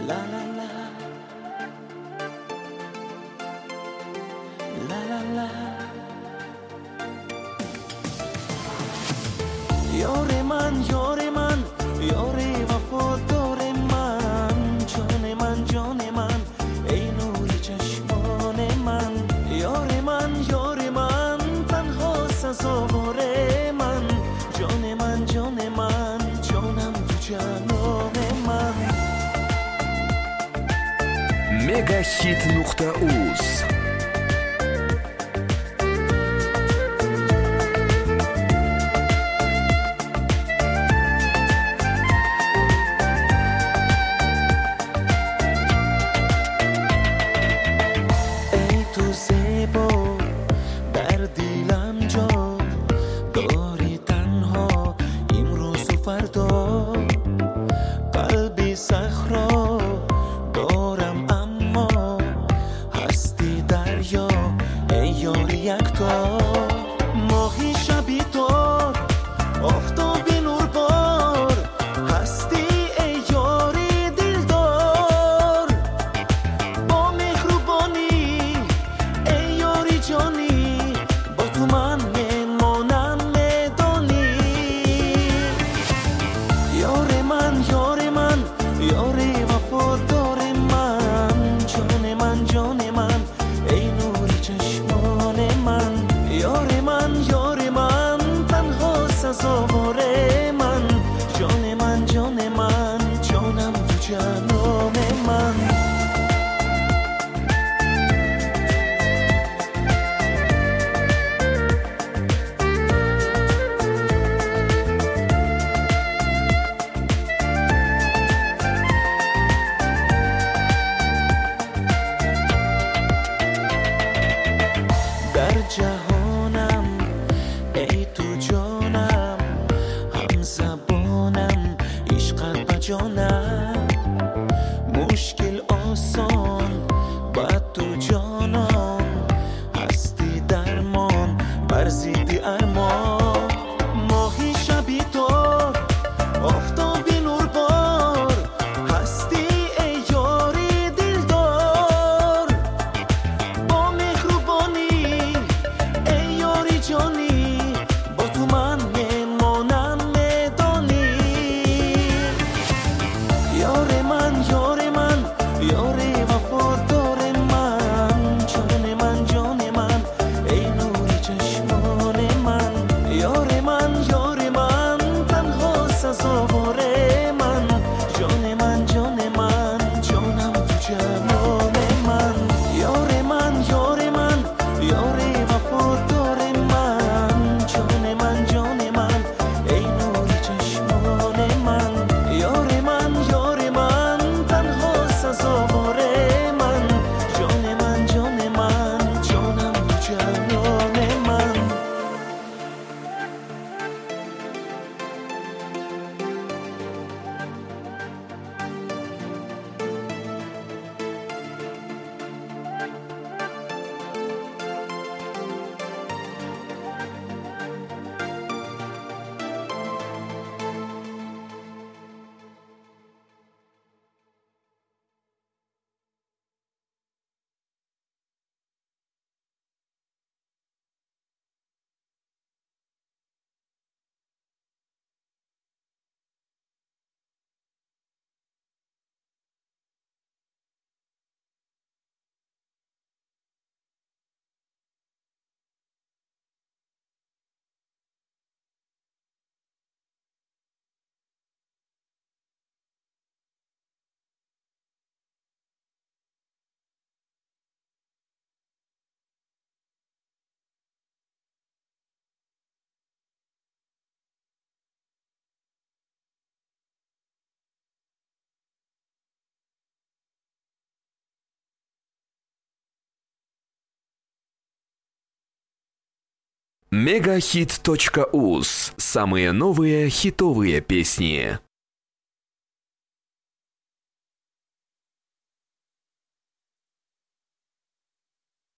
La la la, la la la. یار من یار من یار وفادار من، جان من جان من ای نور چشمان من. یار من یار من تنها سزاوار من، جان من جان من جانم تو جانان من. Megahit.uz قلبی صخرا دارم اما هستی دریا ای یار یکتا. ماهی شبی دار آفتابی نوربار هستی ای یاری دلدار. با مهربانی ای یاری جانی با تو من میمانم میدانی. یار من یار من یار وفادار من، جان من جان من ای نور چشمان من. یار من تنها سزاوار من، جان من جان من جانم تو جانان من. در جهانم ای تو جانم، هم زبانم عشقت و جانم. مشکل آسان بعد تو جانم هستی درمان بر ضد ارمان. ماهی شبی دار آفتابی نوربار هستی ای یاری دلدار. با مهربانی ای یاری جانی با تو من میمانم میدانی. یار من یار من یار وفادار من، جان من جان من ای نور چشمان من. یار من تنها سزاوار من، جان من جان من جانم تو جانان من. یار من یار وفادار من، جان من جان من ای نور چشمان من. یار من تنها سزاوار من، جان من جان من جانم تو جانان من. Megahit.uz. Самые новые хитовые песни.